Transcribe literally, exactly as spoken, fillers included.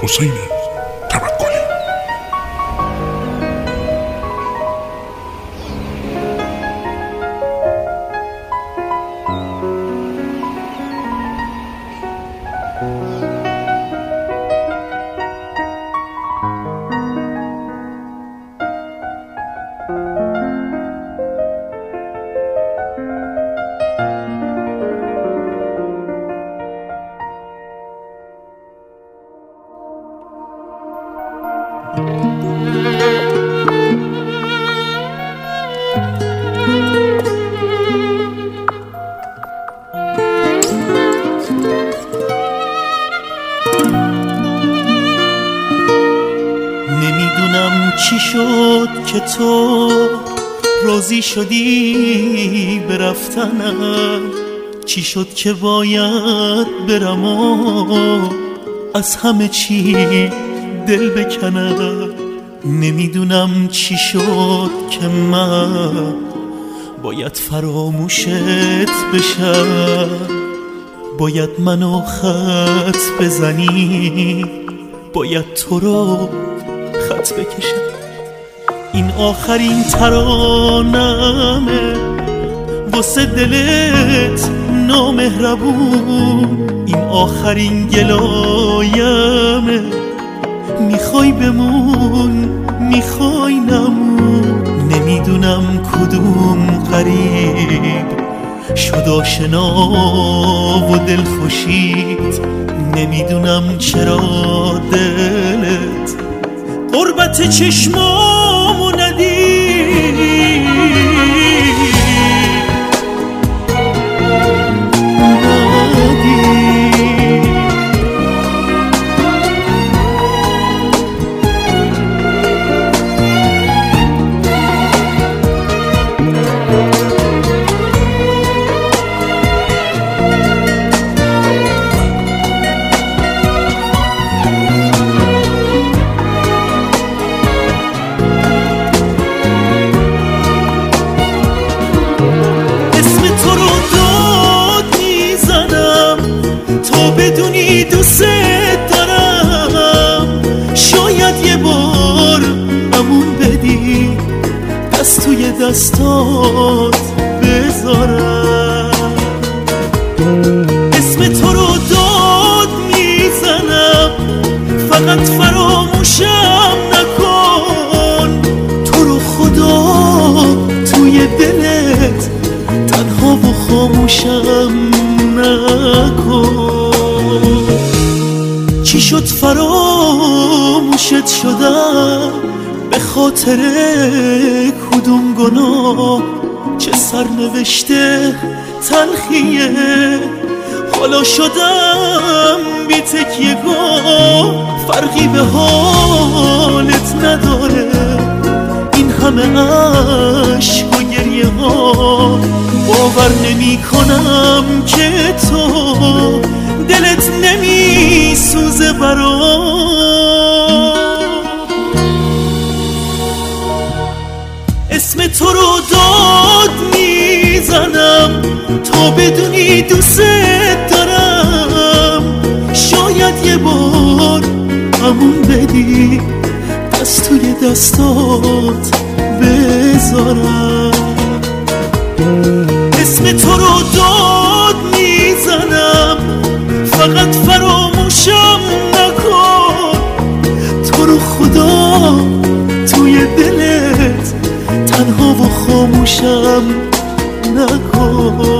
حسین توکلی. نمیدونم چی شد که تو راضی شدی به رفتنم، چی شد که باید برم و از همه چی دل بکنم. نمیدونم چی شد که من باید فراموشت بشم، باید منو خط بزنی، باید تو رو خط بکشم. این آخرین ترانمه واسه دلت نامهربون، این آخرین گلایمه. میخوای بمون میخوای نمون، نمیدونم کدوم قریب شد آشنا و دل خوشید، نمیدونم چرا دلت قربت چشمامو ندید. بدونی دوست دارم، شاید یه بار امون بدی دست توی دستات بذارم. اسم تو رو داد میزنم، فقط فراموشم نکن. تو رو خدا توی دلت تنها و خاموشم نکن. چی شد فراموشت شدم به خاطر کدوم گناه؟ چه سرنوشته تلخیه، حالا شدم بی تکیه‌گاه، فرقی به حالت نداره. این همه عشق و گریه ها، باور نمی کنم که تو دلت نمی سوزه برام. اسم تو رو داد میزنم تا بدونی دوست دارم، شاید یه بار امون بدی دست توی دستات بذارم. اسم تو رو داد میزنم، فقط فراموشم نکن. تو رو خدا توی دلت تنها و خاموشم نکن.